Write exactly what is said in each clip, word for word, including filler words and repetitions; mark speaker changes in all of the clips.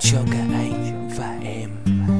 Speaker 1: cho cả anh và em.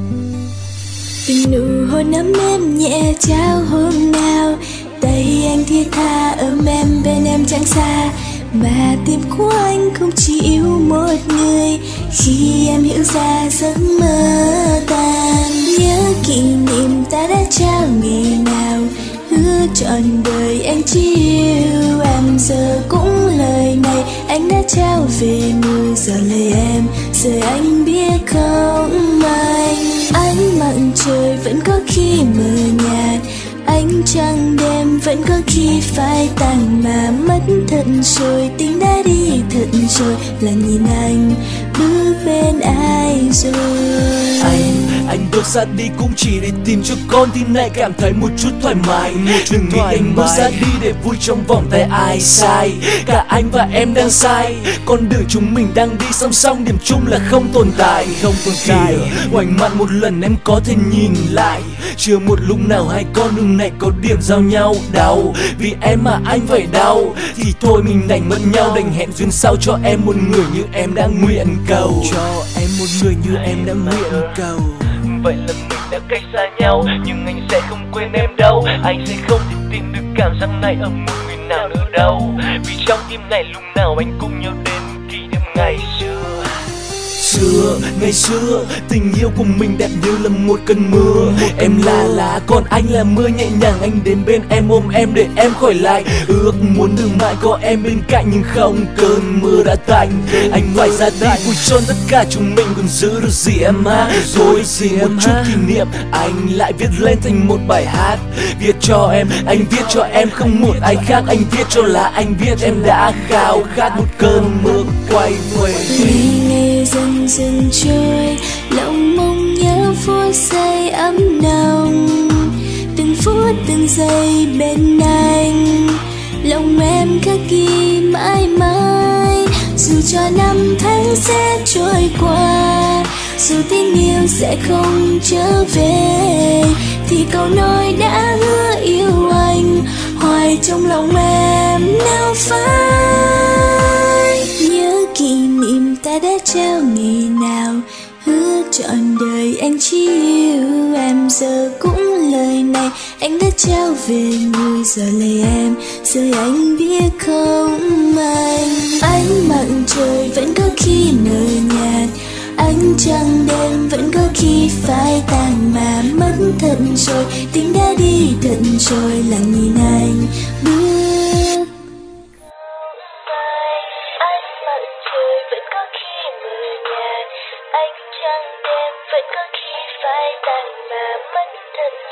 Speaker 2: Từng nụ hôn ấm êm nhẹ trao hôm nào, tay anh thiết tha ôm em bên em chẳng xa. Mà tim của anh không chỉ yêu một người, khi em hiểu ra giấc mơ tan. Nhớ kỷ niệm ta đã trao ngày nào, hứa trọn đời anh chỉ yêu em. Giờ cũng lời này anh đã trao về người, giờ lời em giờ anh biết không anh. Ánh mặt trời vẫn có khi mờ nhạt, ánh trăng đêm vẫn có khi phai tàn. Mà mất thật rồi, tình đã đi thật rồi, là nhìn anh bước bên ai rồi.
Speaker 1: Anh, anh bước ra đi cũng chỉ để tìm cho con tim này cảm thấy một chút thoải mái. Đừng nghĩ anh bước ra đi để vui trong vòng tay ai sai. Cả anh và em đang sai, con đường chúng mình đang đi song song, điểm chung là không tồn tại. Không tồn tại. Ngoảnh mặt một lần em có thể nhìn lại, chưa một lúc nào hai con đường này có điểm giao nhau. Đau vì em mà anh phải đau, thì thôi mình đành mất nhau. Đành hẹn duyên sau cho em một người như em đang nguyện cầu. Cho em một người như em đang nguyện cầu. Vậy là mình đã cách xa nhau, nhưng anh sẽ không quên em đâu. Anh sẽ không thể tìm được cảm giác này ở một người nào nữa đâu. Vì trong tim này lúc nào anh cũng nhớ đến kỷ niệm ngày xưa. Xưa, ngày xưa, tình yêu của mình đẹp như là một cơn mưa. Em là lá, còn anh là mưa nhẹ nhàng. Anh đến bên em ôm em để em khỏi lạnh. Ước muốn được mãi có em bên cạnh, nhưng không, cơn mưa đã tạnh. Anh phải ra đi vui tròn tất cả chúng mình, còn giữ được gì em ha. Thôi gì một chút kỷ niệm, anh lại viết lên thành một bài hát. Viết cho em, anh viết cho em, không một ai khác. Anh viết cho là anh viết, em đã khao khát một cơn mưa quay về.
Speaker 2: Ngày dần dần trôi, lòng mong nhớ phút giây ấm nồng. Từng phút từng giây bên anh, lòng em khắc ghi mãi mãi. Dù cho năm tháng sẽ trôi qua, dù tình yêu sẽ không trở về, thì câu nói đã hứa yêu anh hoài trong lòng em nào phai. Nhớ kỷ niệm ta đã trao ngày nào, hứa trọn đời anh chỉ yêu em. Giờ cũng lời này anh đã trao về người, giờ lời em giờ anh biết không anh. Ánh mặt trời vẫn có khi mờ nhạt, ánh trăng đêm vẫn có khi phai tàn. Mà mất thật rồi, tình đã đi thật rồi, là nhìn anh bước. Ánh mặt trời vẫn có khi mờ nhạt, ánh trăng đêm vẫn có khi phai tàn. Mà mất thật